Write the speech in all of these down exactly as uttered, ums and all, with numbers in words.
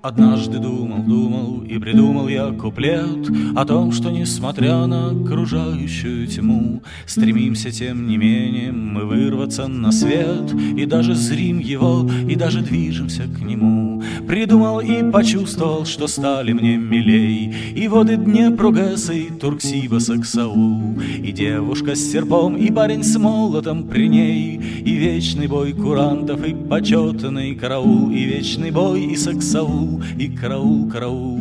Однажды думал, думал и придумал я куплет о том, что, несмотря на окружающую тьму, стремимся, тем не менее, мы вырваться на свет, и даже зрим его, и даже движемся к нему. Придумал и почувствовал, что стали мне милей и воды Днепру, Гэса, и Турксиба, Саксаул, и девушка с серпом, и парень с молотом при ней, и вечный бой курантов, и почетный караул, и вечный бой, и Саксаул, и караул, караул.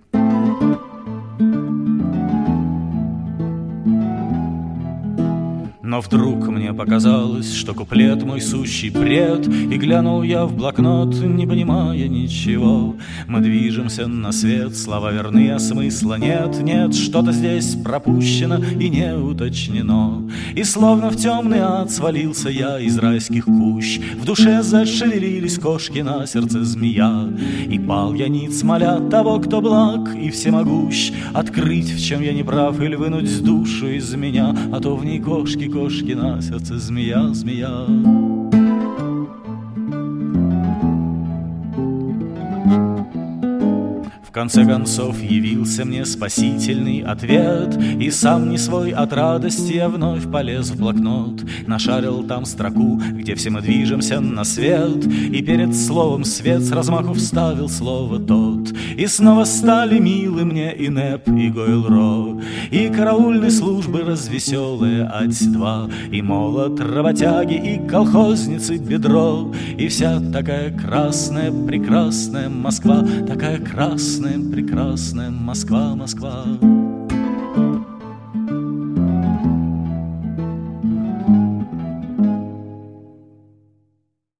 Но вдруг мне показалось, что куплет мой сущий бред, и глянул я в блокнот, не понимая ничего. Мы движемся на свет, слова верны, а смысла нет. Нет, что-то здесь пропущено и не уточнено. И словно в темный ад свалился я из райских кущ. В душе зашевелились кошки, на сердце змея. И пал я ниц, моля того, кто благ и всемогущ, открыть, в чем я не прав, или вынуть душу из меня, а то в ней кошки, кошки Кошки на сердце, змея, змея. В конце концов явился мне спасительный ответ, и сам не свой от радости я вновь полез в блокнот. Нашарил там строку, где все мы движемся на свет, и перед словом «свет» с размаху вставил слово «тот». И снова стали милы мне и Нэп, и Гойл-Ро, и караульной службы развеселые ать-два, и молот работяги, и колхозницы бедро, и вся такая красная, прекрасная Москва, такая красная, прекрасная Москва, Москва.